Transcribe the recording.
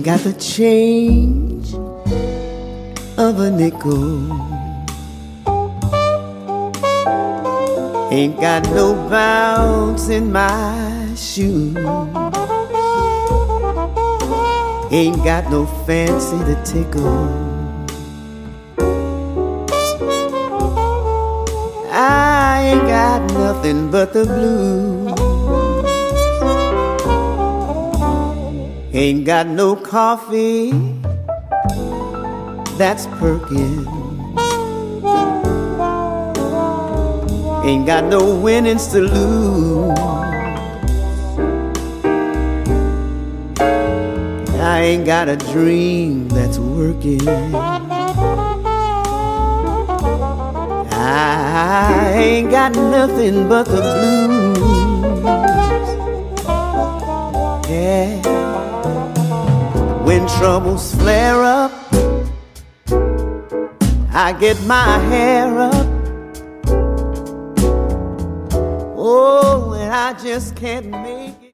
Ain't got the change of a nickel. Ain't got no bounce in my shoe. Ain't got no fancy to tickle. I ain't got nothing but the blues. Ain't got no coffee that's perking. Ain't got no winnings to lose. I ain't got a dream that's working. I ain't got nothing but the blues. Yeah. When troubles flare up, I get my hair up. Oh, and I just can't make it.